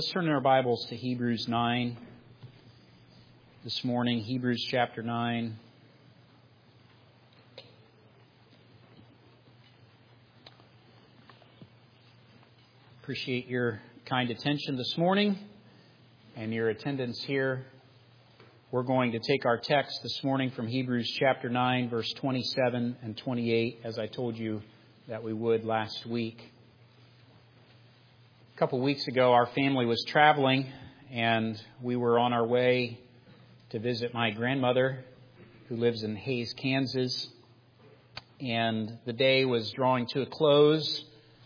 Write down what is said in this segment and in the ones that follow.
Let's turn our Bibles to Hebrews 9 this morning. Hebrews chapter 9. Appreciate your kind attention this morning and your attendance here. We're going to take our text this morning from Hebrews chapter 9, verse 27 and 28, as I told you that we would last week. A couple weeks ago, our family was traveling, and we were on our way to visit my grandmother, who lives in Hays, Kansas. And the day was drawing to a close.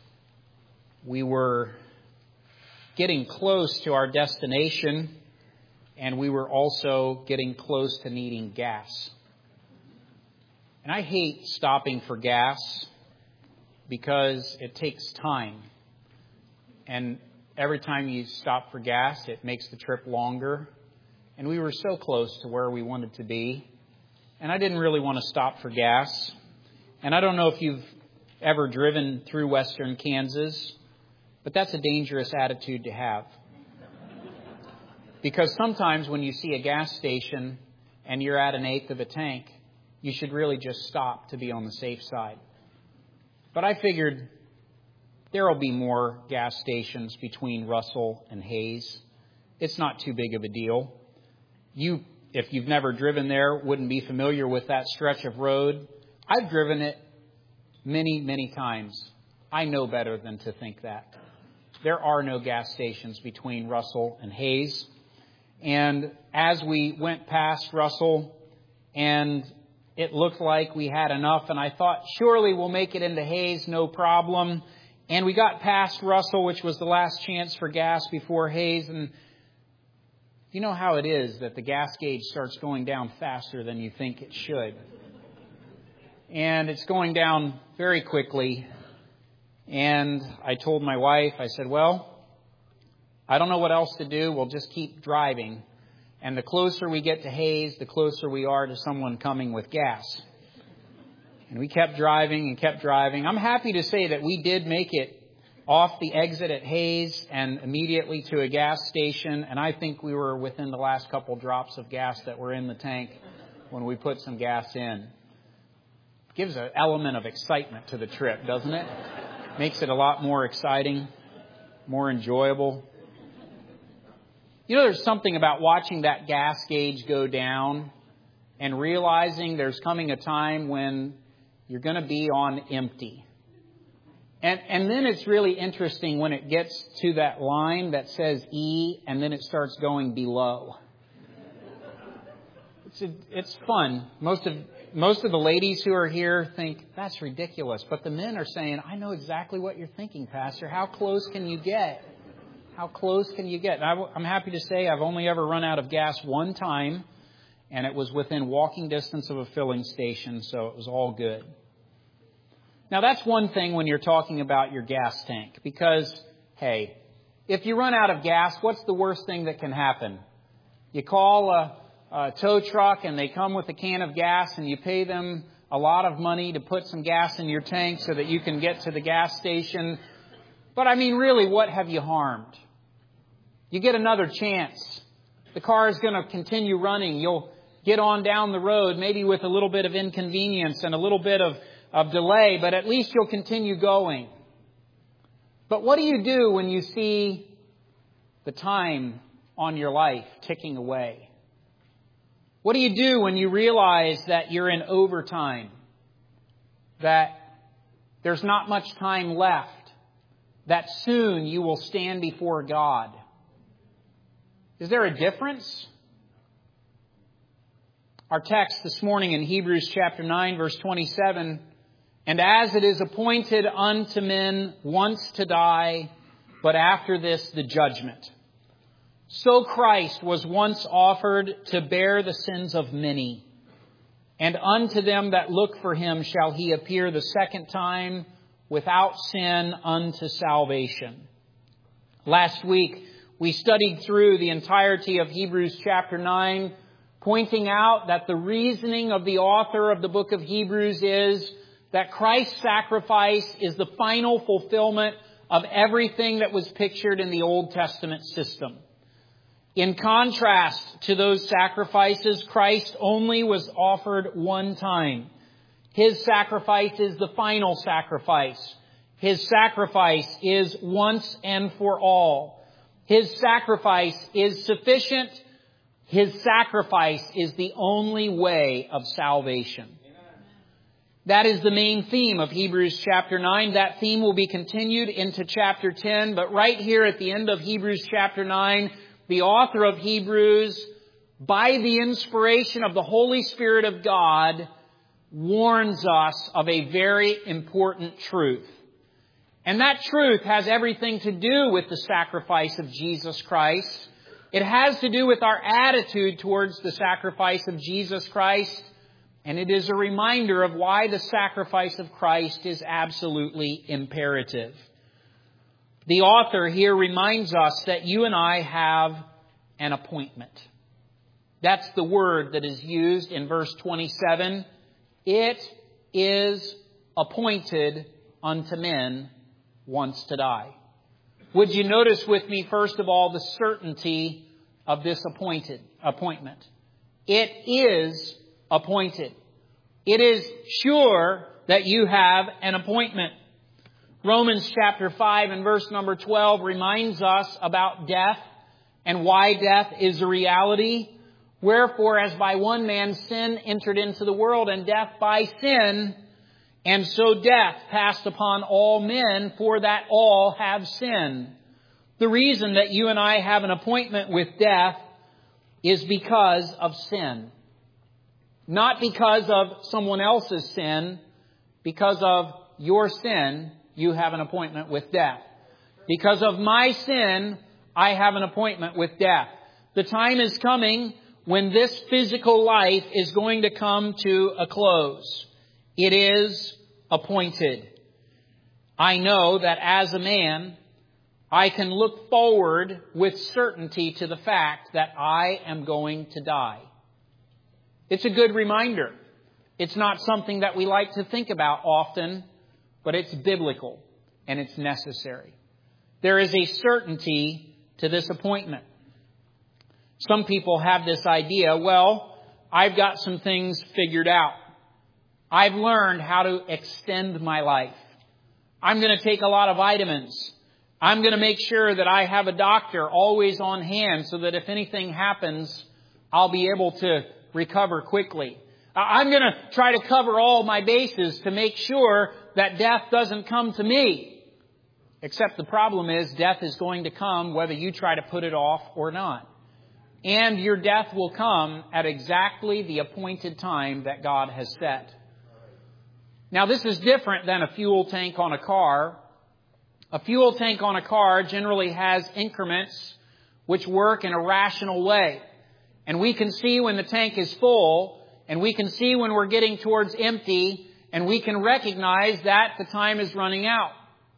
We were getting close to our destination, and we were also getting close to needing gas. And I hate stopping for gas because it takes time. And every time you stop for gas, it makes the trip longer. And we were so close to where we wanted to be. And I didn't really want to stop for gas. And I don't know if you've ever driven through western Kansas, but that's a dangerous attitude to have. Because sometimes when you see a gas station and you're at 1/8 of a tank, you should really just stop to be on the safe side. But I figured there will be more gas stations between Russell and Hays. It's not too big of a deal. You, if you've never driven there, wouldn't be familiar with that stretch of road. I've driven it many, many times. I know better than to think that. There are no gas stations between Russell and Hays. And as we went past Russell, and it looked like we had enough, and I thought, surely we'll make it into Hays, no problem. And we got past Russell, which was the last chance for gas before Hays. And you know how it is that the gas gauge starts going down faster than you think it should. And it's going down very quickly. And I told my wife, I said, well, I don't know what else to do. We'll just keep driving. And the closer we get to Hays, the closer we are to someone coming with gas. And we kept driving and kept driving. I'm happy to say that we did make it off the exit at Hays and immediately to a gas station. And I think we were within the last couple drops of gas that were in the tank when we put some gas in. Gives an element of excitement to the trip, doesn't it? Makes it a lot more exciting, more enjoyable. You know, there's something about watching that gas gauge go down and realizing there's coming a time when you're going to be on empty. And then it's really interesting when it gets to that line that says E and then it starts going below. It's fun. Most of the ladies who are here think, that's ridiculous. But the men are saying, I know exactly what you're thinking, Pastor. How close can you get? How close can you get? And I'm happy to say I've only ever run out of gas one time. And it was within walking distance of a filling station, so it was all good. Now, that's one thing when you're talking about your gas tank. Because, hey, if you run out of gas, what's the worst thing that can happen? You call a tow truck and they come with a can of gas and you pay them a lot of money to put some gas in your tank so that you can get to the gas station. But, I mean, really, what have you harmed? You get another chance. The car is going to continue running. You'll get on down the road, maybe with a little bit of inconvenience and a little bit of delay, but at least you'll continue going. But what do you do when you see the time on your life ticking away? What do you do when you realize that you're in overtime? That there's not much time left? That soon you will stand before God? Is there a difference? Our text this morning in Hebrews chapter 9, verse 27, and as it is appointed unto men once to die, but after this the judgment. So Christ was once offered to bear the sins of many, and unto them that look for him shall he appear the second time without sin unto salvation. Last week we studied through the entirety of Hebrews chapter 9, pointing out that the reasoning of the author of the book of Hebrews is that Christ's sacrifice is the final fulfillment of everything that was pictured in the Old Testament system. In contrast to those sacrifices, Christ only was offered one time. His sacrifice is the final sacrifice. His sacrifice is once and for all. His sacrifice is sufficient. His sacrifice is the only way of salvation. That is the main theme of Hebrews chapter 9. That theme will be continued into chapter 10. But right here at the end of Hebrews chapter 9, the author of Hebrews, by the inspiration of the Holy Spirit of God, warns us of a very important truth. And that truth has everything to do with the sacrifice of Jesus Christ. It has to do with our attitude towards the sacrifice of Jesus Christ. And it is a reminder of why the sacrifice of Christ is absolutely imperative. The author here reminds us that you and I have an appointment. That's the word that is used in verse 27. It is appointed unto men once to die. Would you notice with me, first of all, the certainty of this appointment? It is appointed. It is sure that you have an appointment. Romans chapter 5 and verse number 12 reminds us about death and why death is a reality. Wherefore, as by one man sin entered into the world, and death by sin, and so death passed upon all men, for that all have sinned. The reason that you and I have an appointment with death is because of sin. Not because of someone else's sin. Because of your sin, you have an appointment with death. Because of my sin, I have an appointment with death. The time is coming when this physical life is going to come to a close. It is appointed. I know that as a man, I can look forward with certainty to the fact that I am going to die. It's a good reminder. It's not something that we like to think about often, but it's biblical and it's necessary. There is a certainty to this appointment. Some people have this idea, well, I've got some things figured out. I've learned how to extend my life. I'm going to take a lot of vitamins. I'm going to make sure that I have a doctor always on hand so that if anything happens, I'll be able to recover quickly. I'm going to try to cover all my bases to make sure that death doesn't come to me. Except the problem is death is going to come whether you try to put it off or not. And your death will come at exactly the appointed time that God has set. Now, this is different than a fuel tank on a car. A fuel tank on a car generally has increments which work in a rational way. And we can see when the tank is full, and we can see when we're getting towards empty, and we can recognize that the time is running out.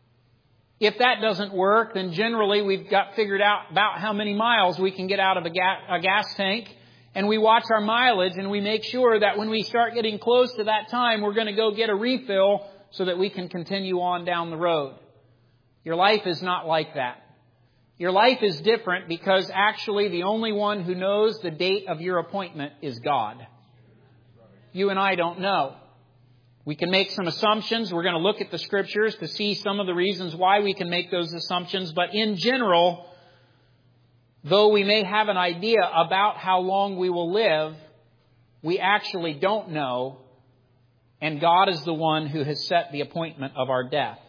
If that doesn't work, then generally we've got figured out about how many miles we can get out of a gas tank. And we watch our mileage and we make sure that when we start getting close to that time, we're going to go get a refill so that we can continue on down the road. Your life is not like that. Your life is different because actually the only one who knows the date of your appointment is God. You and I don't know. We can make some assumptions. We're going to look at the Scriptures to see some of the reasons why we can make those assumptions. But in general, though we may have an idea about how long we will live, we actually don't know. And God is the one who has set the appointment of our death.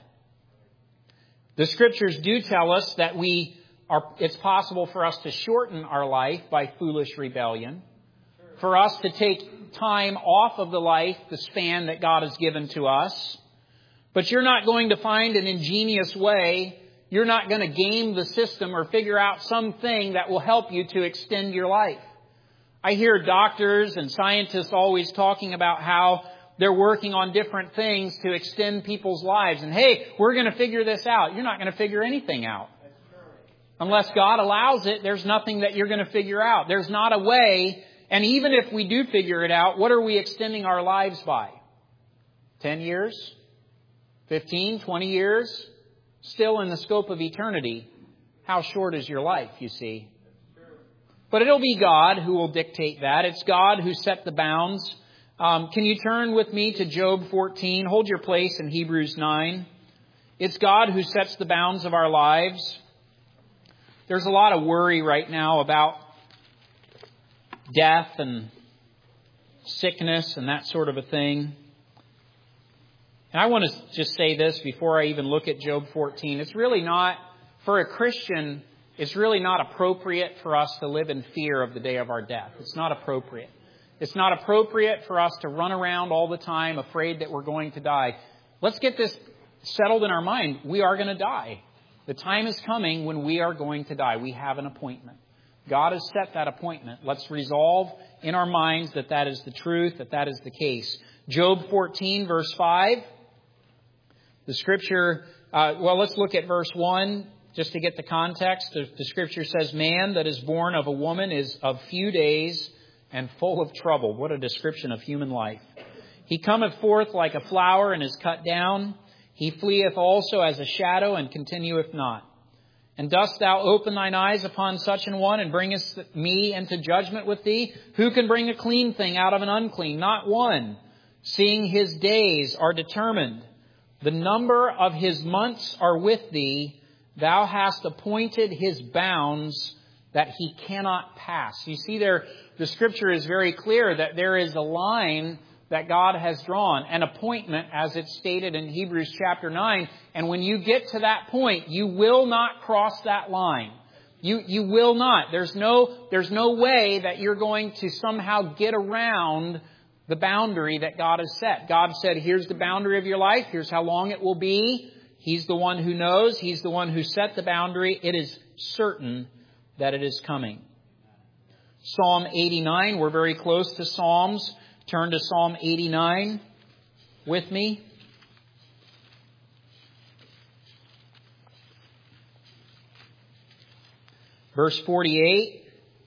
The Scriptures do tell us that it's possible for us to shorten our life by foolish rebellion. For us to take time off of the life, the span that God has given to us. But you're not going to find an ingenious way. You're not going to game the system or figure out something that will help you to extend your life. I hear doctors and scientists always talking about how they're working on different things to extend people's lives. And hey, we're going to figure this out. You're not going to figure anything out. Unless God allows it, there's nothing that you're going to figure out. There's not a way. And even if we do figure it out, what are we extending our lives by? 10 years? 15, 20 years? Still in the scope of eternity, how short is your life, you see? But it'll be God who will dictate that. It's God who set the bounds. Can you turn with me to Job 14? Hold your place in Hebrews 9. It's God who sets the bounds of our lives. There's a lot of worry right now about death and sickness and that sort of a thing. And I want to just say this before I even look at Job 14. It's really not, for a Christian, it's really not appropriate for us to live in fear of the day of our death. It's not appropriate. It's not appropriate for us to run around all the time afraid that we're going to die. Let's get this settled in our mind. We are going to die. The time is coming when we are going to die. We have an appointment. God has set that appointment. Let's resolve in our minds that that is the truth, that that is the case. Job 14, verse 5. The Scripture, let's look at verse 1 just to get the context. The Scripture says, man that is born of a woman is of few days and full of trouble. What a description of human life. He cometh forth like a flower and is cut down. He fleeth also as a shadow and continueth not. And dost thou open thine eyes upon such an one and bringest me into judgment with thee? Who can bring a clean thing out of an unclean? Not one. Seeing his days are determined. The number of his months are with thee. Thou hast appointed his bounds that he cannot pass. You see there, the Scripture is very clear that there is a line that God has drawn, an appointment, as it's stated in Hebrews chapter 9. And when you get to that point, you will not cross that line. You will not. There's no way that you're going to somehow get around the boundary that God has set. God said, here's the boundary of your life. Here's how long it will be. He's the one who knows. He's the one who set the boundary. It is certain that it is coming. Psalm 89. We're very close to Psalms. Turn to Psalm 89 with me. Verse 48.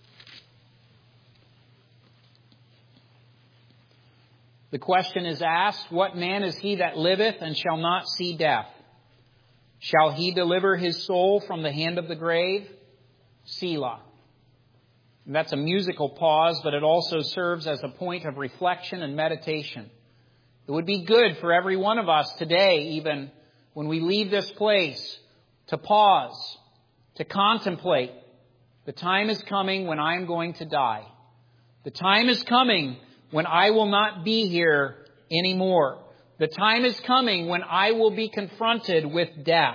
The question is asked, what man is he that liveth and shall not see death? Shall he deliver his soul from the hand of the grave? Selah. And that's a musical pause, but it also serves as a point of reflection and meditation. It would be good for every one of us today, even when we leave this place, to pause, to contemplate. The time is coming when I am going to die. The time is coming when I will not be here anymore. The time is coming when I will be confronted with death.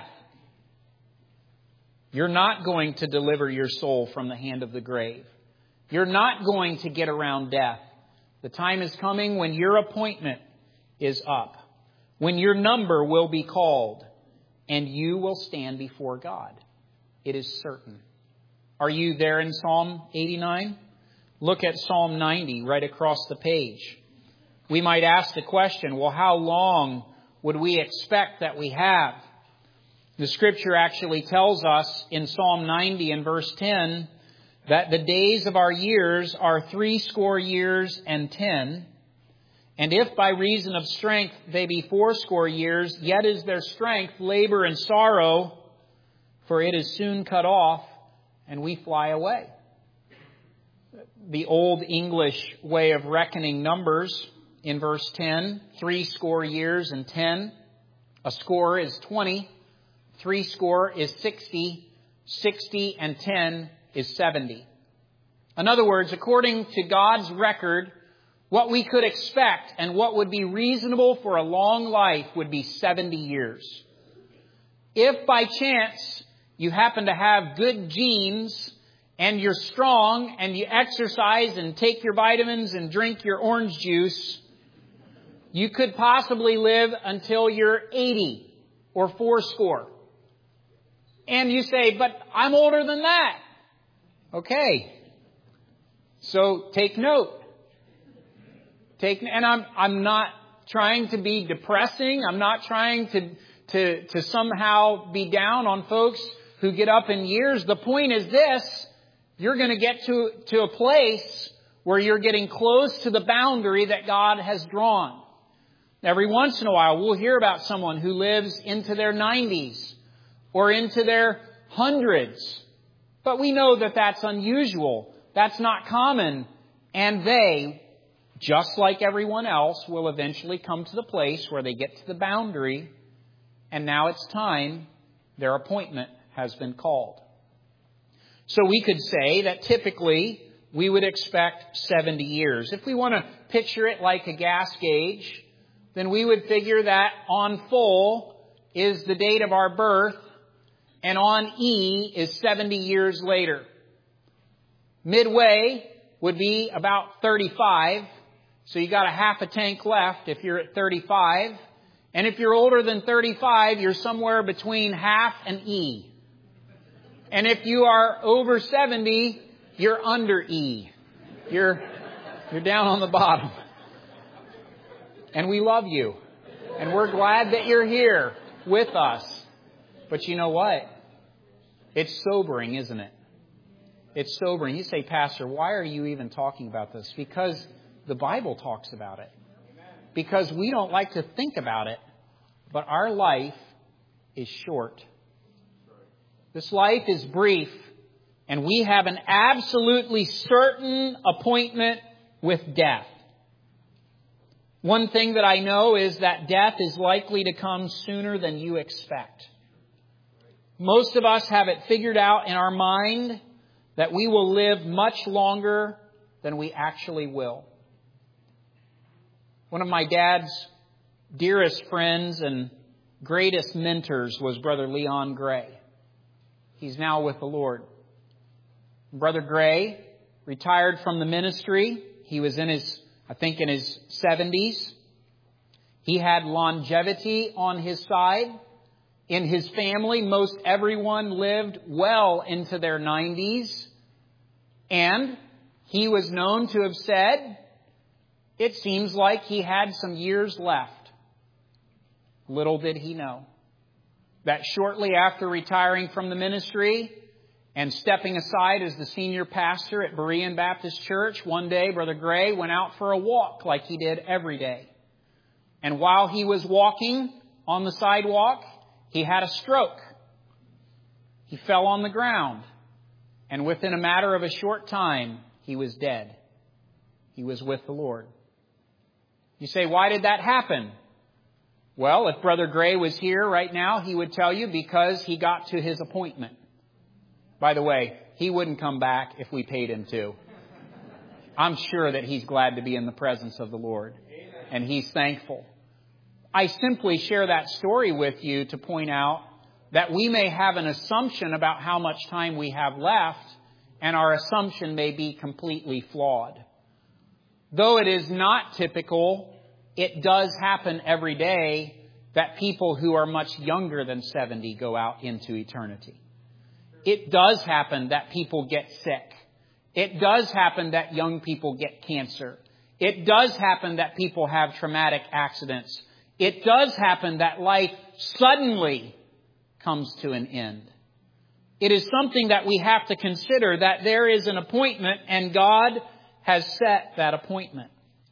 You're not going to deliver your soul from the hand of the grave. You're not going to get around death. The time is coming when your appointment is up, when your number will be called, and you will stand before God. It is certain. Are you there in Psalm 89? Look at Psalm 90 right across the page. We might ask the question, well, how long would we expect that we have? The Scripture actually tells us in Psalm 90 and verse 10 that the days of our years are 80 years and 10. And if by reason of strength they be 80 years, yet is their strength labor and sorrow, for it is soon cut off, and we fly away. The old English way of reckoning numbers in verse 10, 80 years and 10. A score is 20. 80 is 60. 60 and 10 is 70. In other words, according to God's record, what we could expect and what would be reasonable for a long life would be 70 years. If by chance you happen to have good genes and you're strong and you exercise and take your vitamins and drink your orange juice, you could possibly live until you're 80 or 80. And you say, but I'm older than that. Okay. So take note. And I'm not trying to be depressing. I'm not trying to somehow be down on folks who get up in years. The point is this: you're going to get to a place where you're getting close to the boundary that God has drawn. Every once in a while, we'll hear about someone who lives into their 90s. or into their hundreds. But we know that that's unusual. That's not common. And they, just like everyone else, will eventually come to the place where they get to the boundary, and now it's time, their appointment has been called. So we could say that typically we would expect 70 years. If we want to picture it like a gas gauge, then we would figure that on full is the date of our birth, and on E is 70 years later. Midway would be about 35, so you got a half a tank left if you're at 35. And if you're older than 35, you're somewhere between half and E. And if you are over 70, you're under E. You're down on the bottom. And we love you. And we're glad that you're here with us. But you know what? It's sobering, isn't it? It's sobering. You say, Pastor, why are you even talking about this? Because the Bible talks about it. Because we don't like to think about it. But our life is short. This life is brief. And we have an absolutely certain appointment with death. One thing that I know is that death is likely to come sooner than you expect. Most of us have it figured out in our mind that we will live much longer than we actually will. One of my dad's dearest friends and greatest mentors was Brother Leon Gray. He's now with the Lord. Brother Gray retired from the ministry. He was in his 70s. He had longevity on his side. In his family, most everyone lived well into their 90s. And he was known to have said, it seems like he had some years left. Little did he know that shortly after retiring from the ministry and stepping aside as the senior pastor at Berean Baptist Church, one day Brother Gray went out for a walk like he did every day. And while he was walking on the sidewalk, he had a stroke. He fell on the ground. And within a matter of a short time, he was dead. He was with the Lord. You say, why did that happen? Well, if Brother Gray was here right now, he would tell you because he got to his appointment. By the way, he wouldn't come back if we paid him to. I'm sure that he's glad to be in the presence of the Lord. And he's thankful. I simply share that story with you to point out that we may have an assumption about how much time we have left, and our assumption may be completely flawed. Though it is not typical, it does happen every day that people who are much younger than 70 go out into eternity. It does happen that people get sick. It does happen that young people get cancer. It does happen that people have traumatic accidents. It does happen that life suddenly comes to an end. It is something that we have to consider, that there is an appointment and God has set that appointment.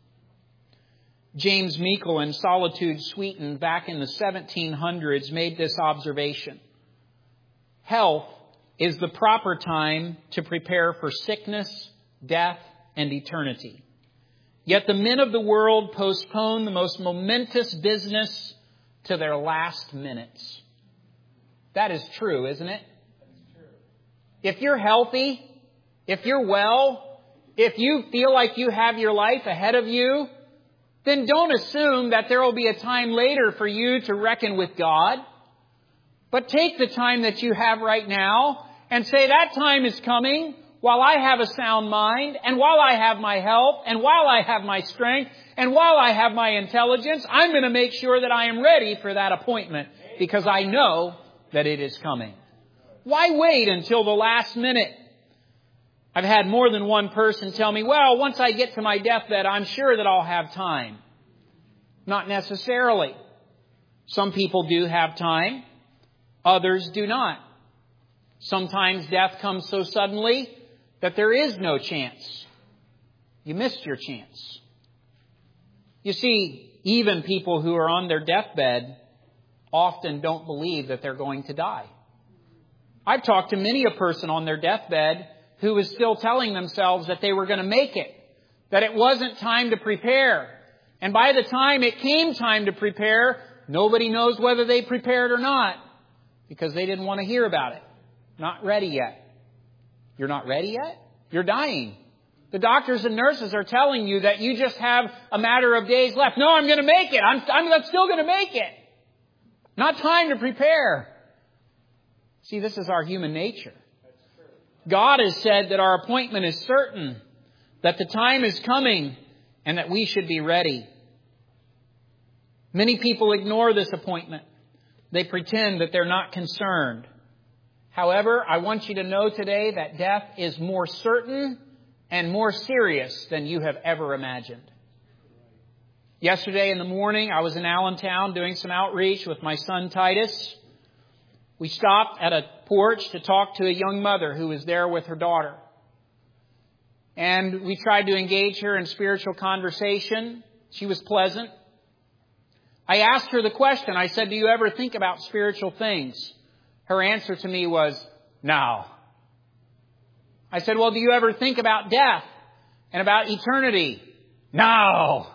James Meikle in Solitude Sweetened back in the 1700s made this observation. Health is the proper time to prepare for sickness, death, and eternity. Yet the men of the world postpone the most momentous business to their last minutes. That is true, isn't it? If you're healthy, if you're well, if you feel like you have your life ahead of you, then don't assume that there will be a time later for you to reckon with God. But take the time that you have right now and say that time is coming while I have a sound mind, and while I have my health, and while I have my strength, and while I have my intelligence, I'm going to make sure that I am ready for that appointment because I know that it is coming. Why wait until the last minute? I've had more than one person tell me, well, once I get to my deathbed, I'm sure that I'll have time. Not necessarily. Some people do have time. Others do not. Sometimes death comes so suddenly that there is no chance. You missed your chance. You see, even people who are on their deathbed often don't believe that they're going to die. I've talked to many a person on their deathbed who was still telling themselves that they were going to make it, that it wasn't time to prepare. And by the time it came time to prepare, nobody knows whether they prepared or not, because they didn't want to hear about it. Not ready yet. You're not ready yet? You're dying. The doctors and nurses are telling you that you just have a matter of days left. No, I'm going to make it. I'm still going to make it. Not time to prepare. See, this is our human nature. God has said that our appointment is certain, that the time is coming, and that we should be ready. Many people ignore this appointment. They pretend that they're not concerned. However, I want you to know today that death is more certain and more serious than you have ever imagined. Yesterday in the morning, I was in Allentown doing some outreach with my son Titus. We stopped at a porch to talk to a young mother who was there with her daughter. And we tried to engage her in spiritual conversation. She was pleasant. I asked her the question. I said, do you ever think about spiritual things? Her answer to me was, no. I said, well, do you ever think about death and about eternity? No.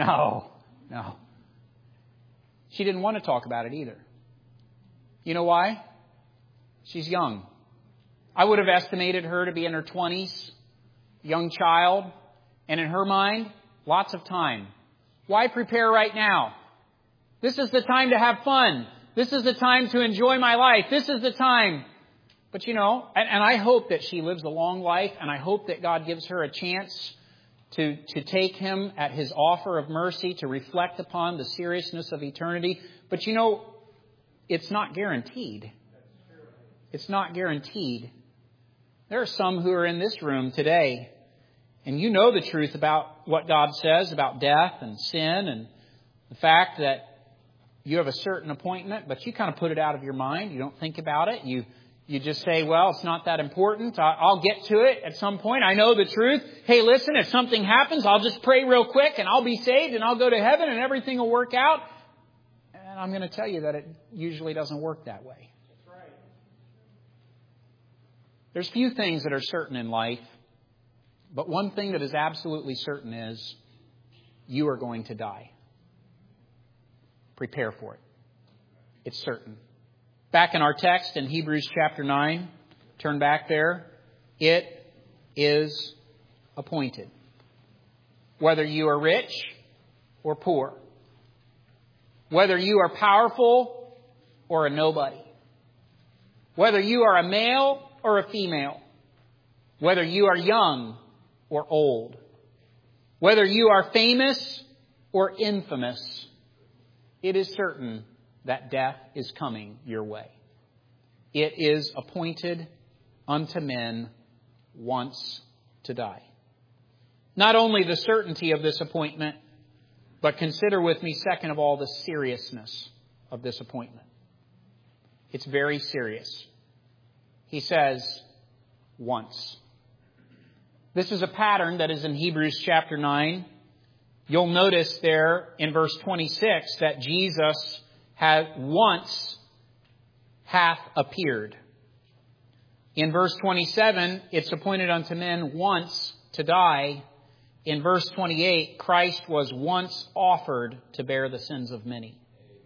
She didn't want to talk about it either. You know why? She's young. I would have estimated her to be in her 20s, young child, and in her mind, lots of time. Why prepare right now? This is the time to have fun. This is the time to enjoy my life. This is the time. But and I hope that she lives a long life, and I hope that God gives her a chance to take Him at His offer of mercy, to reflect upon the seriousness of eternity. But it's not guaranteed. It's not guaranteed. There are some who are in this room today, and you know the truth about what God says about death and sin and the fact that you have a certain appointment, but you kind of put it out of your mind. You don't think about it. You just say, well, it's not that important. I'll get to it at some point. I know the truth. Hey, listen, if something happens, I'll just pray real quick and I'll be saved and I'll go to heaven and everything will work out. And I'm going to tell you that it usually doesn't work that way. That's right. There's few things that are certain in life, but one thing that is absolutely certain is you are going to die. Prepare for it. It's certain. Back in our text in Hebrews chapter 9, turn back there. It is appointed. Whether you are rich or poor. Whether you are powerful or a nobody. Whether you are a male or a female. Whether you are young or old. Whether you are famous or infamous. It is certain that death is coming your way. It is appointed unto men once to die. Not only the certainty of this appointment, but consider with me, second of all, the seriousness of this appointment. It's very serious. He says, once. This is a pattern that is in Hebrews chapter 9. You'll notice there in verse 26 that Jesus hath appeared. In verse 27, it's appointed unto men once to die. In verse 28, Christ was once offered to bear the sins of many.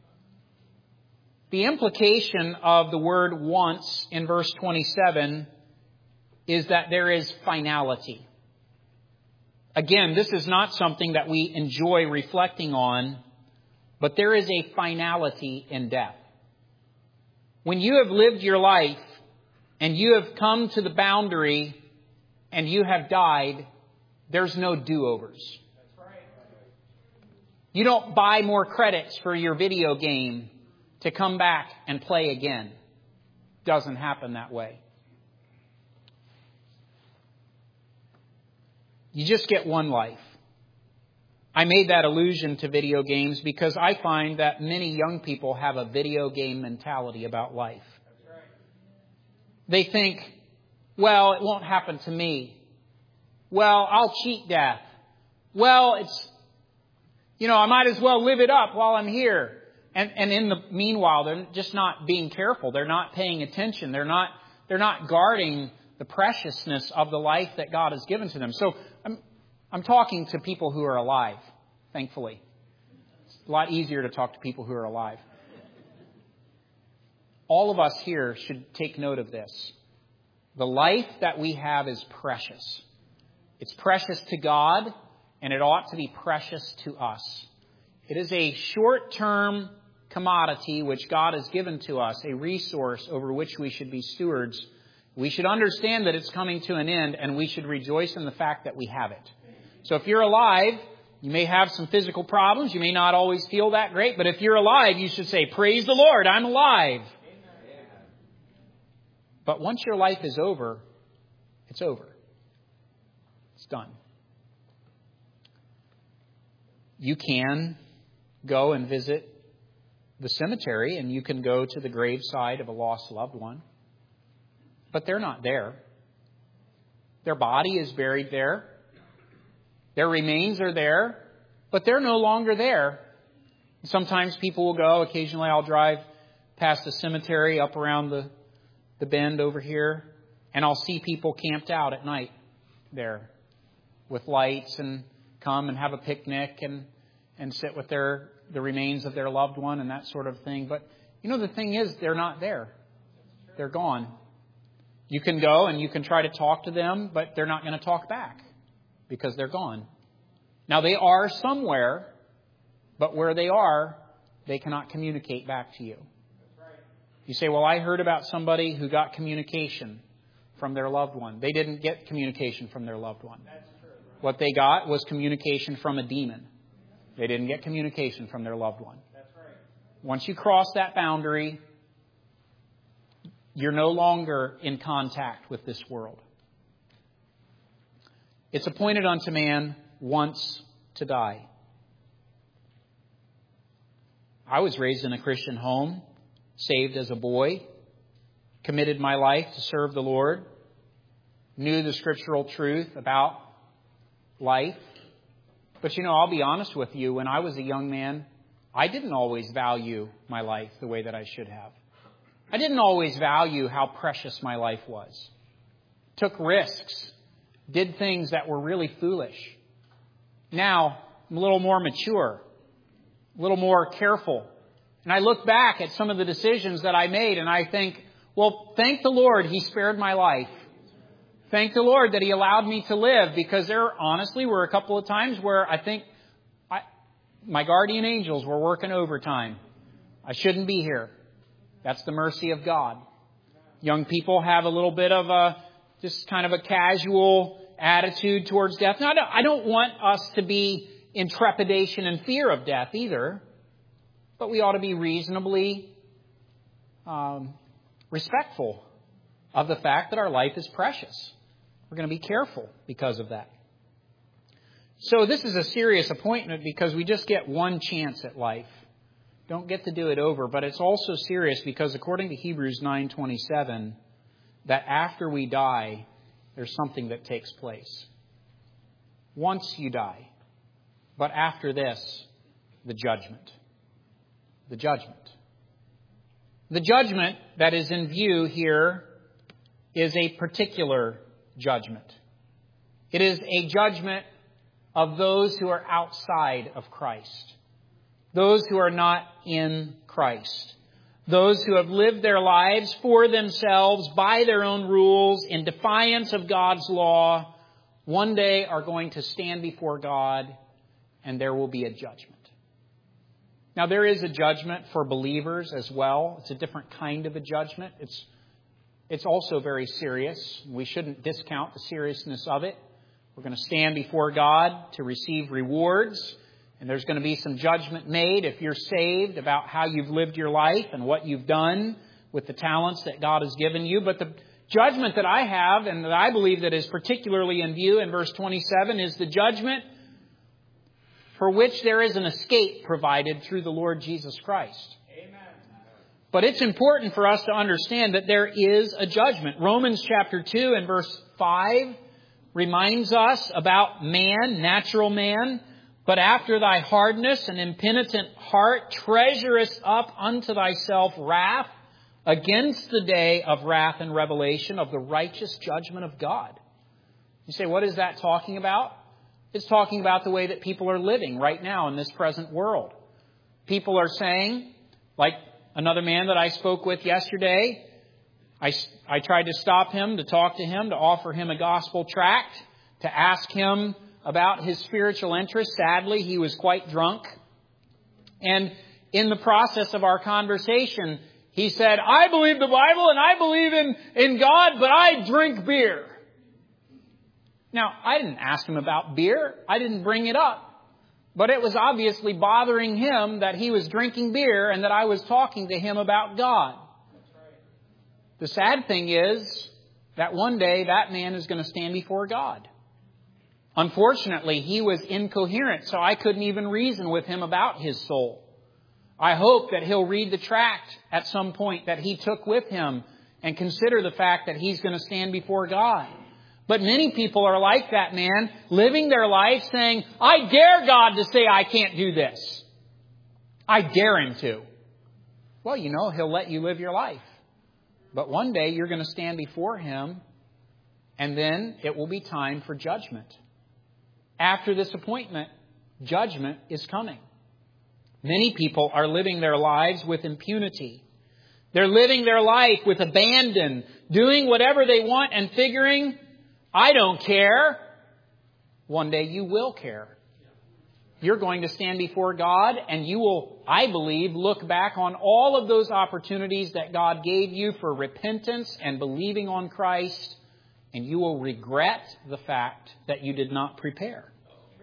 The implication of the word once in verse 27 is that there is finality. Again, this is not something that we enjoy reflecting on, but there is a finality in death. When you have lived your life and you have come to the boundary and you have died, there's no do-overs. You don't buy more credits for your video game to come back and play again. Doesn't happen that way. You just get one life. I made that allusion to video games because I find that many young people have a video game mentality about life. That's right. They think, well, it won't happen to me. Well, I'll cheat death. Well, I might as well live it up while I'm here. And in the meanwhile, they're just not being careful. They're not paying attention. They're not They're not guarding the preciousness of the life that God has given to them. So I'm talking to people who are alive, thankfully. It's a lot easier to talk to people who are alive. All of us here should take note of this. The life that we have is precious. It's precious to God, and it ought to be precious to us. It is a short-term commodity which God has given to us, a resource over which we should be stewards. We should understand that it's coming to an end, and we should rejoice in the fact that we have it. So if you're alive, you may have some physical problems. You may not always feel that great, but if you're alive, you should say, "Praise the Lord, I'm alive." Amen. But once your life is over, it's over. It's done. You can go and visit the cemetery, and you can go to the graveside of a lost loved one. But they're not there. Their body is buried there. Their remains are there, but they're no longer there. Sometimes people will go. Occasionally I'll drive past the cemetery up around the bend over here, and I'll see people camped out at night there with lights and come and have a picnic and sit with the remains of their loved one and that sort of thing. But, the thing is, they're not there. They're gone. You can go and you can try to talk to them, but they're not going to talk back because they're gone. Now, they are somewhere, but where they are, they cannot communicate back to you. You say, "Well, I heard about somebody who got communication from their loved one." They didn't get communication from their loved one. What they got was communication from a demon. They didn't get communication from their loved one. Once you cross that boundary, you're no longer in contact with this world. It's appointed unto man once to die. I was raised in a Christian home, saved as a boy, committed my life to serve the Lord, knew the scriptural truth about life. But I'll be honest with you, when I was a young man, I didn't always value my life the way that I should have. I didn't always value how precious my life was. Took risks, did things that were really foolish. Now, I'm a little more mature, a little more careful. And I look back at some of the decisions that I made and I think, well, thank the Lord He spared my life. Thank the Lord that He allowed me to live, because there honestly were a couple of times where I think my guardian angels were working overtime. I shouldn't be here. That's the mercy of God. Young people have a little bit of just kind of a casual attitude towards death. Now, I don't want us to be in trepidation and fear of death either, but we ought to be reasonably respectful of the fact that our life is precious. We're going to be careful because of that. So this is a serious appointment because we just get one chance at life. Don't get to do it over. But it's also serious because according to Hebrews 9:27, that after we die, there's something that takes place. Once you die. But after this, the judgment. The judgment. The judgment that is in view here is a particular judgment. It is a judgment of those who are outside of Christ. Those who are not in Christ. Those who have lived their lives for themselves by their own rules in defiance of God's law, one day are going to stand before God and there will be a judgment. Now, there is a judgment for believers as well. It's a different kind of a judgment. It's also very serious. We shouldn't discount the seriousness of it. We're going to stand before God to receive rewards. And there's going to be some judgment made if you're saved about how you've lived your life and what you've done with the talents that God has given you. But the judgment that I have and that I believe that is particularly in view in verse 27 is the judgment for which there is an escape provided through the Lord Jesus Christ. Amen. But it's important for us to understand that there is a judgment. Romans chapter 2 and verse 5 reminds us about man, natural man. But after thy hardness and impenitent heart treasurest up unto thyself wrath, against the day of wrath and revelation of the righteous judgment of God. You say, what is that talking about? It's talking about the way that people are living right now in this present world. People are saying, like another man that I spoke with yesterday, I tried to stop him, to talk to him, to offer him a gospel tract, to ask him about his spiritual interests. Sadly, he was quite drunk. And in the process of our conversation, he said, I believe the Bible and I believe in God, but I drink beer. Now, I didn't ask him about beer. I didn't bring it up. But it was obviously bothering him that he was drinking beer and that I was talking to him about God. The sad thing is that one day that man is going to stand before God. Unfortunately, he was incoherent, so I couldn't even reason with him about his soul. I hope that he'll read the tract at some point that he took with him and consider the fact that he's going to stand before God. But many people are like that man, living their life saying, I dare God to say I can't do this. I dare Him to. Well, He'll let you live your life. But one day you're going to stand before Him, and then it will be time for judgment. After this appointment, judgment is coming. Many people are living their lives with impunity. They're living their life with abandon, doing whatever they want and figuring, I don't care. One day you will care. You're going to stand before God and you will, I believe, look back on all of those opportunities that God gave you for repentance and believing on Christ, and you will regret the fact that you did not prepare.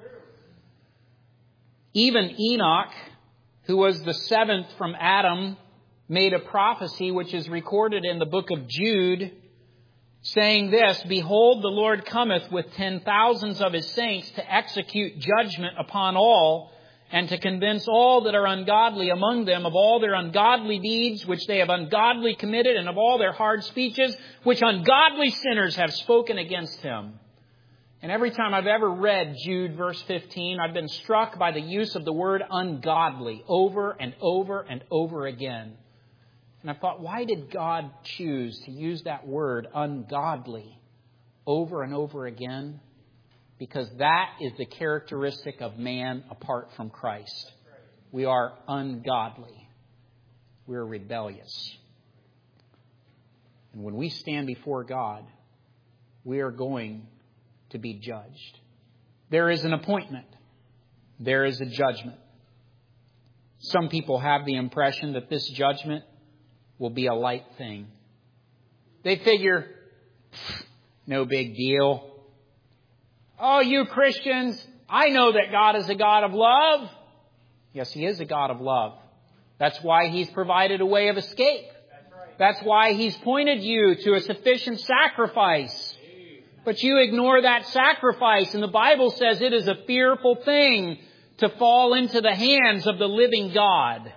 Even Enoch, who was the seventh from Adam, made a prophecy which is recorded in the book of Jude, saying this, Behold, the Lord cometh with 10,000s of His saints to execute judgment upon all, and to convince all that are ungodly among them of all their ungodly deeds which they have ungodly committed, and of all their hard speeches which ungodly sinners have spoken against Him. And every time I've ever read Jude verse 15, I've been struck by the use of the word ungodly over and over and over again. And I thought, why did God choose to use that word ungodly over and over again? Because that is the characteristic of man apart from Christ. We are ungodly. We are rebellious. And when we stand before God, we are going to be judged. There is an appointment. There is a judgment. Some people have the impression that this judgment will be a light thing. They figure, no big deal. Oh, you Christians, I know that God is a God of love. Yes, He is a God of love. That's why He's provided a way of escape. That's why He's pointed you to a sufficient sacrifice. But you ignore that sacrifice, and the Bible says it is a fearful thing to fall into the hands of the living God.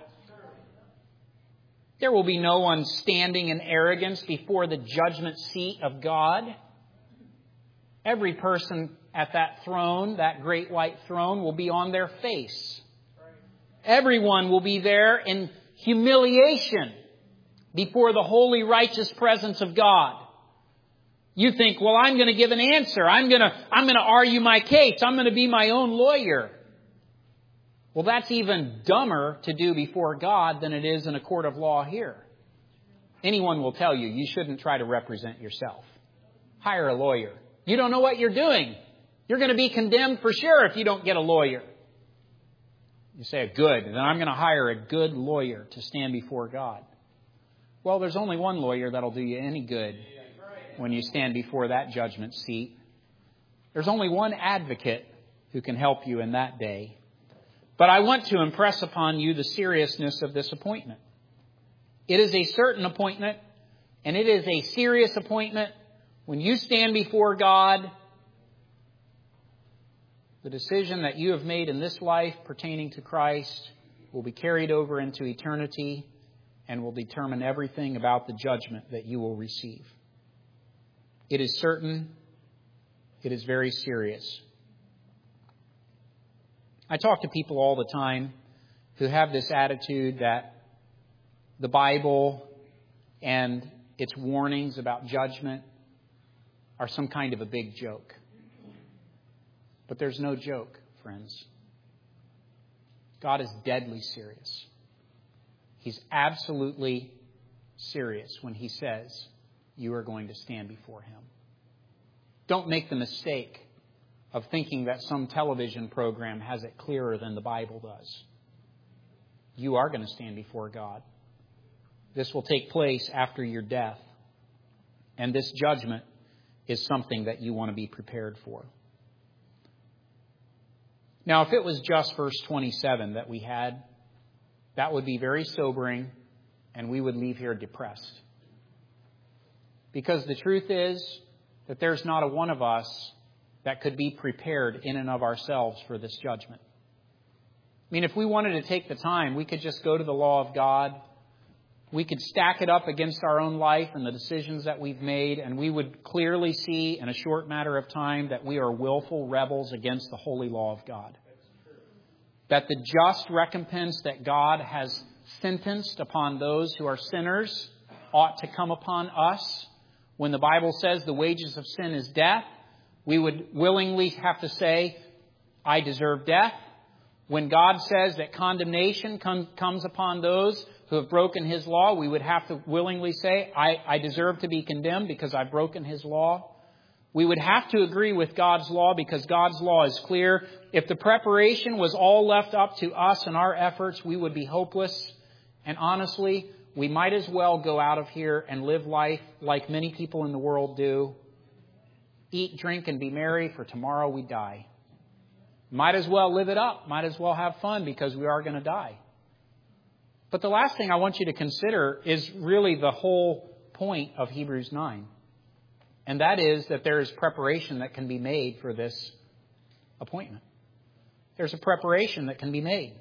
There will be no one standing in arrogance before the judgment seat of God. Every person at that throne, that great white throne, will be on their face. Everyone will be there in humiliation before the holy, righteous presence of God. You think, well, I'm going to give an answer. I'm going to argue my case. I'm going to be my own lawyer. Well, that's even dumber to do before God than it is in a court of law here. Anyone will tell you, you shouldn't try to represent yourself. Hire a lawyer. You don't know what you're doing. You're going to be condemned for sure if you don't get a lawyer. You say, good, then I'm going to hire a good lawyer to stand before God. Well, there's only one lawyer that'll do you any good when you stand before that judgment seat. There's only one advocate who can help you in that day. But I want to impress upon you the seriousness of this appointment. It is a certain appointment, and it is a serious appointment. When you stand before God, the decision that you have made in this life pertaining to Christ will be carried over into eternity and will determine everything about the judgment that you will receive. It is certain. It is very serious. I talk to people all the time who have this attitude that the Bible and its warnings about judgment are some kind of a big joke. But there's no joke, friends. God is deadly serious. He's absolutely serious when He says you are going to stand before Him. Don't make the mistake of thinking that some television program has it clearer than the Bible does. You are going to stand before God. This will take place after your death. And this judgment is something that you want to be prepared for. Now, if it was just verse 27 that we had, that would be very sobering, and we would leave here depressed. Because the truth is that there's not a one of us that could be prepared in and of ourselves for this judgment. I mean, if we wanted to take the time, we could just go to the law of God. We could stack it up against our own life and the decisions that we've made, and we would clearly see in a short matter of time that we are willful rebels against the holy law of God. That the just recompense that God has sentenced upon those who are sinners ought to come upon us. When the Bible says the wages of sin is death, we would willingly have to say, I deserve death. When God says that condemnation comes upon those who have broken His law, we would have to willingly say, I deserve to be condemned because I've broken His law. We would have to agree with God's law because God's law is clear. If the preparation was all left up to us and our efforts, we would be hopeless. And honestly, we might as well go out of here and live life like many people in the world do. Eat, drink, and be merry, for tomorrow we die. Might as well live it up. Might as well have fun because we are going to die. But the last thing I want you to consider is really the whole point of Hebrews 9. And that is that there is preparation that can be made for this appointment. There's a preparation that can be made.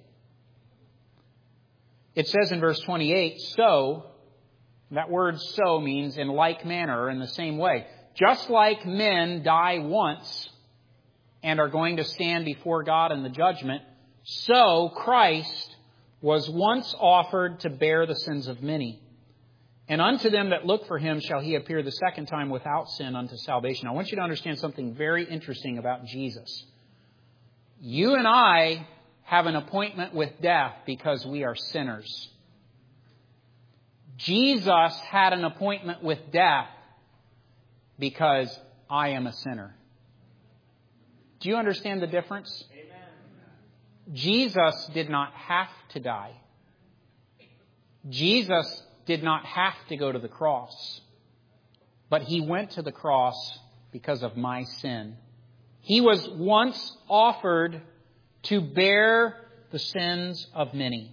It says in verse 28, so, that word so means in like manner or in the same way. Just like men die once and are going to stand before God in the judgment, so Christ was once offered to bear the sins of many. And unto them that look for Him shall He appear the second time without sin unto salvation. I want you to understand something very interesting about Jesus. You and I have an appointment with death because we are sinners. Jesus had an appointment with death because I am a sinner. Do you understand the difference? Amen. Jesus did not have to die. Jesus did not have to go to the cross. But He went to the cross because of my sin. He was once offered to bear the sins of many.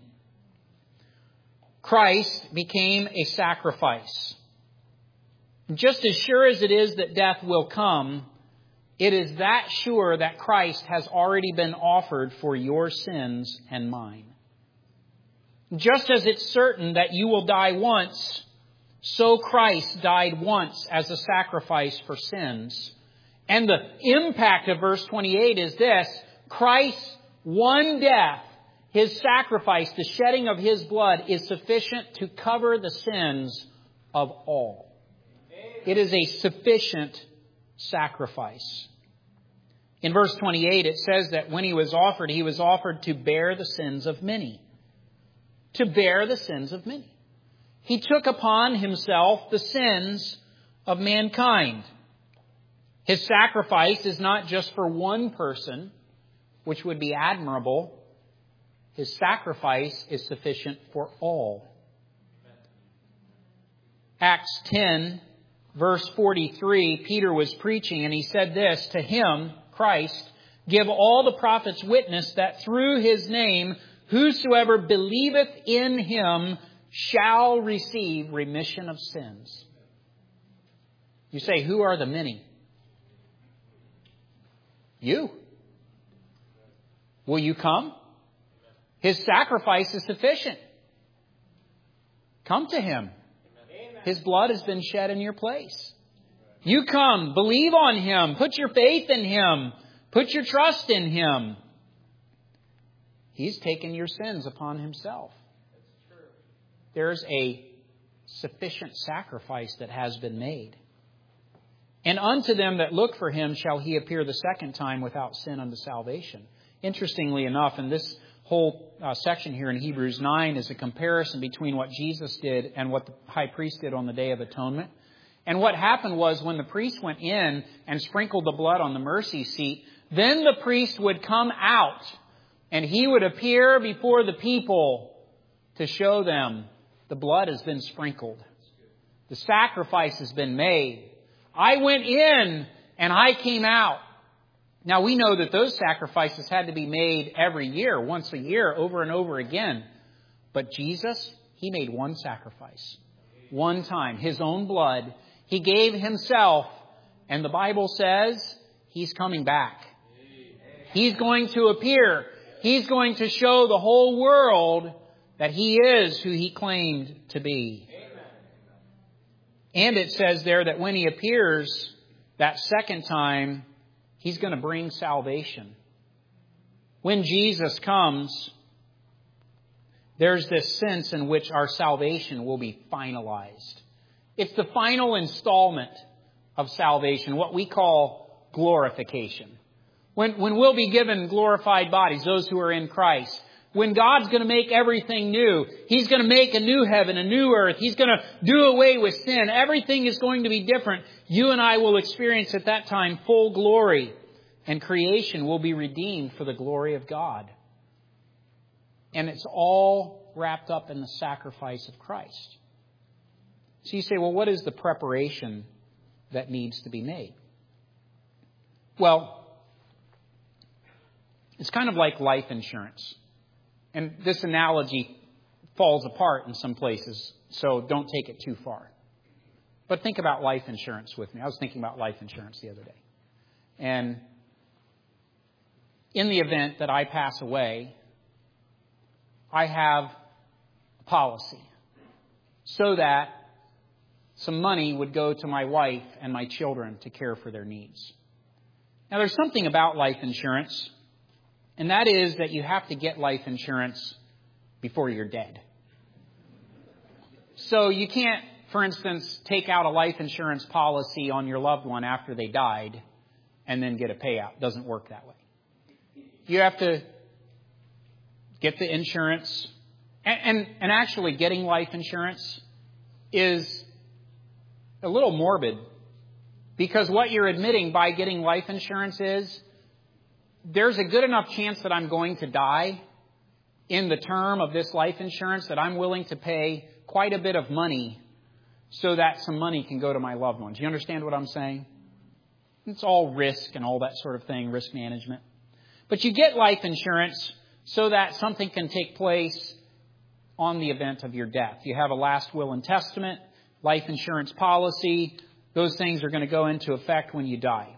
Christ became a sacrifice. Just as sure as it is that death will come, it is that sure that Christ has already been offered for your sins and mine. Just as it's certain that you will die once, so Christ died once as a sacrifice for sins. And the impact of verse 28 is this: Christ's one death, His sacrifice, the shedding of His blood, is sufficient to cover the sins of all. It is a sufficient sacrifice. In verse 28, it says that when He was offered to bear the sins of many. To bear the sins of many. He took upon Himself the sins of mankind. His sacrifice is not just for one person, which would be admirable. His sacrifice is sufficient for all. Acts 10, verse 43, Peter was preaching and he said this: to Him, Christ, give all the prophets witness that through His name whosoever believeth in Him shall receive remission of sins. You say, who are the many? You. Will you come? His sacrifice is sufficient. Come to Him. His blood has been shed in your place. You come, believe on Him, put your faith in Him, put your trust in Him. He's taken your sins upon Himself. There's a sufficient sacrifice that has been made. And unto them that look for him shall he appear the second time without sin unto salvation. Interestingly enough, in this whole section here in Hebrews 9 is a comparison between what Jesus did and what the high priest did on the Day of Atonement. And what happened was when the priest went in and sprinkled the blood on the mercy seat, then the priest would come out and he would appear before the people to show them the blood has been sprinkled. The sacrifice has been made. I went in and I came out. Now we know that those sacrifices had to be made every year, once a year, over and over again. But Jesus, he made one sacrifice. One time. His own blood. He gave himself. And the Bible says he's coming back. He's going to appear. He's going to show the whole world that he is who he claimed to be. And it says there that when he appears that second time, he's going to bring salvation. When Jesus comes, there's this sense in which our salvation will be finalized. It's the final installment of salvation, what we call glorification. When we'll be given glorified bodies, those who are in Christ. When God's going to make everything new. He's going to make a new heaven, a new earth. He's going to do away with sin. Everything is going to be different. You and I will experience at that time full glory. And creation will be redeemed for the glory of God. And it's all wrapped up in the sacrifice of Christ. So you say, well, what is the preparation that needs to be made? Well, it's kind of like life insurance. And this analogy falls apart in some places, so don't take it too far. But think about life insurance with me. I was thinking about life insurance the other day. And in the event that I pass away, I have a policy so that some money would go to my wife and my children to care for their needs. Now, there's something about life insurance, and that is that you have to get life insurance before you're dead. So you can't, for instance, take out a life insurance policy on your loved one after they died and then get a payout. It doesn't work that way. You have to get the insurance. And actually getting life insurance is a little morbid, because what you're admitting by getting life insurance is there's a good enough chance that I'm going to die in the term of this life insurance that I'm willing to pay quite a bit of money so that some money can go to my loved ones. You understand what I'm saying? It's all risk and all that sort of thing, risk management. But you get life insurance so that something can take place on the event of your death. You have a last will and testament, life insurance policy. Those things are going to go into effect when you die.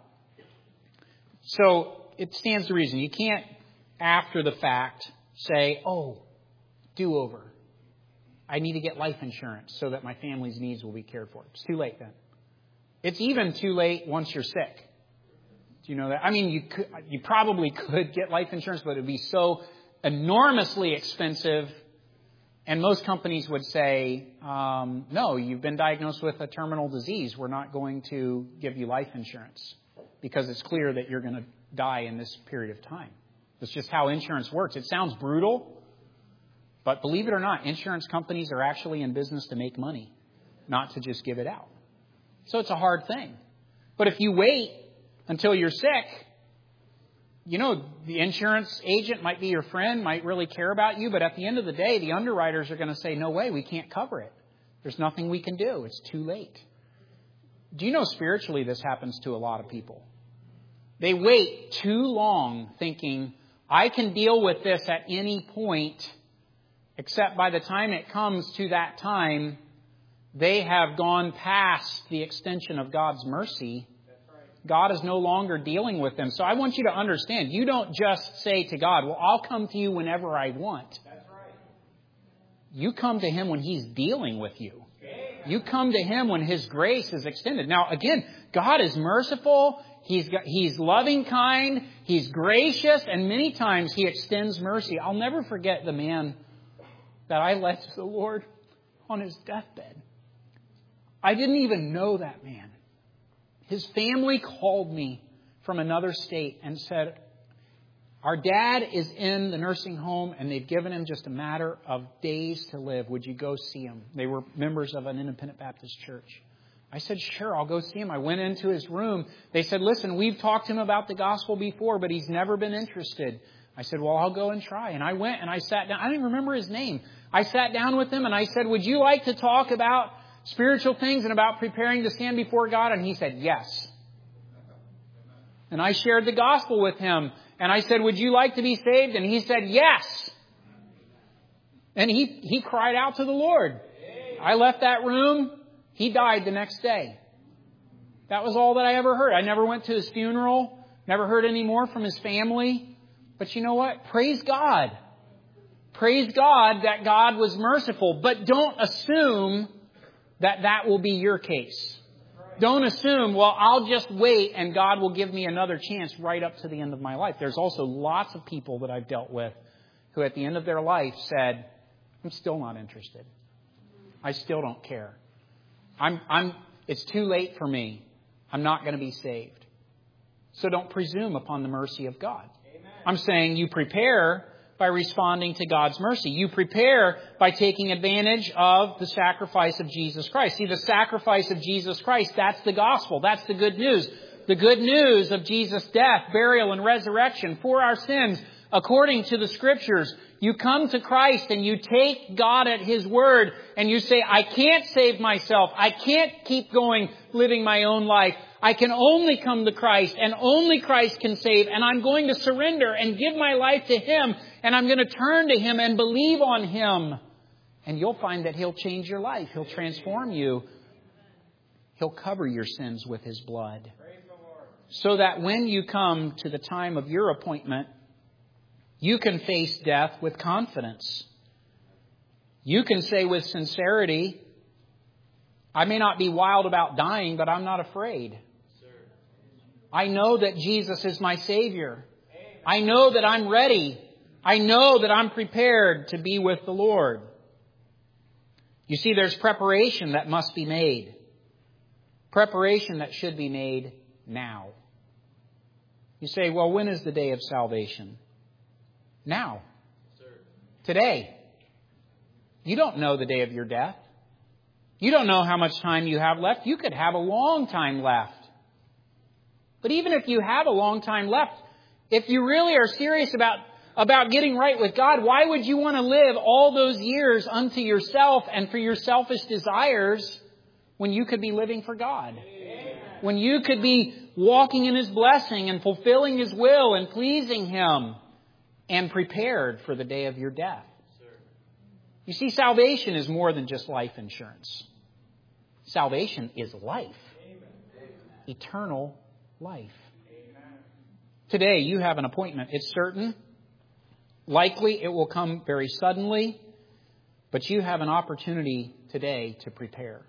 So it stands to reason. You can't, after the fact, say, oh, do-over. I need to get life insurance so that my family's needs will be cared for. It's too late then. It's even too late once you're sick. Do you know that? I mean, you probably could get life insurance, but it would be so enormously expensive. And most companies would say, no, you've been diagnosed with a terminal disease. We're not going to give you life insurance because it's clear that you're going to die in this period of time. That's just how insurance works. It sounds brutal, but believe it or not, insurance companies are actually in business to make money, not to just give it out. So it's a hard thing. But if you wait until you're sick, you know, the insurance agent might be your friend, might really care about you, but at the end of the day, the underwriters are going to say, no way, we can't cover it. There's nothing we can do. It's too late. Do you know spiritually this happens to a lot of people? They wait too long thinking, I can deal with this at any point, except by the time it comes to that time, they have gone past the extension of God's mercy. God is no longer dealing with them. So I want you to understand, you don't just say to God, well, I'll come to you whenever I want. You come to Him when He's dealing with you. You come to Him when His grace is extended. Now, again, God is merciful. He's loving kind. He's gracious. And many times He extends mercy. I'll never forget the man that I led to the Lord on his deathbed. I didn't even know that man. His family called me from another state and said, our dad is in the nursing home and they've given him just a matter of days to live. Would you go see him? They were members of an independent Baptist church. I said, sure, I'll go see him. I went into his room. They said, listen, we've talked to him about the gospel before, but he's never been interested. I said, well, I'll go and try. And I went and I sat down. I don't even remember his name. I sat down with him and I said, would you like to talk about spiritual things and about preparing to stand before God? And he said, yes. And I shared the gospel with him. And I said, would you like to be saved? And he said, yes. And he cried out to the Lord. I left that room. He died the next day. That was all that I ever heard. I never went to his funeral. Never heard any more from his family. But you know what? Praise God. Praise God that God was merciful. But don't assume that that will be your case. Don't assume, well, I'll just wait and God will give me another chance right up to the end of my life. There's also lots of people that I've dealt with who at the end of their life said, I'm still not interested. I still don't care. It's too late for me. I'm not going to be saved. So don't presume upon the mercy of God. Amen. I'm saying you prepare by responding to God's mercy. You prepare by taking advantage of the sacrifice of Jesus Christ. See, the sacrifice of Jesus Christ, that's the gospel. That's the good news. The good news of Jesus' death, burial, and resurrection for our sins, according to the Scriptures. You come to Christ and you take God at His word and you say, I can't save myself. I can't keep going living my own life. I can only come to Christ and only Christ can save. And I'm going to surrender and give my life to Him. And I'm going to turn to Him and believe on Him. And you'll find that He'll change your life. He'll transform you. He'll cover your sins with His blood. So that when you come to the time of your appointment, you can face death with confidence. You can say with sincerity, I may not be wild about dying, but I'm not afraid. I know that Jesus is my Savior. I know that I'm ready. I know that I'm prepared to be with the Lord. You see, there's preparation that must be made. Preparation that should be made now. You say, well, when is the day of salvation? Now. Today. You don't know the day of your death. You don't know how much time you have left. You could have a long time left. But even if you have a long time left, if you really are serious about getting right with God, why would you want to live all those years unto yourself and for your selfish desires when you could be living for God? Amen. When you could be walking in His blessing and fulfilling His will and pleasing Him and prepared for the day of your death. You see, salvation is more than just life insurance. Salvation is life. Eternal life. Today, you have an appointment. It's certain. Likely, it will come very suddenly. But you have an opportunity today to prepare.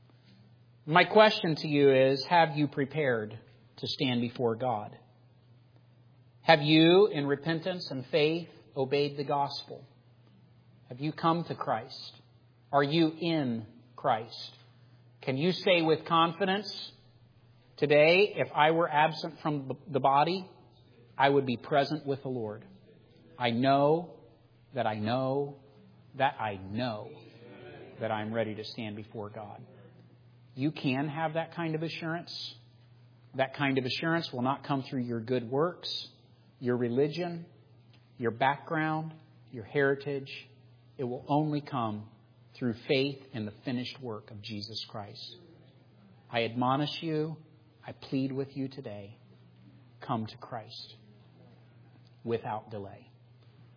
My question to you is, have you prepared to stand before God? Have you, in repentance and faith, obeyed the gospel? Have you come to Christ? Are you in Christ? Can you say with confidence, today, if I were absent from the body, I would be present with the Lord? I know that I know that I know that I'm ready to stand before God. You can have that kind of assurance. That kind of assurance will not come through your good works, your religion, your background, your heritage. It will only come through faith in the finished work of Jesus Christ. I admonish you, I plead with you today, come to Christ without delay.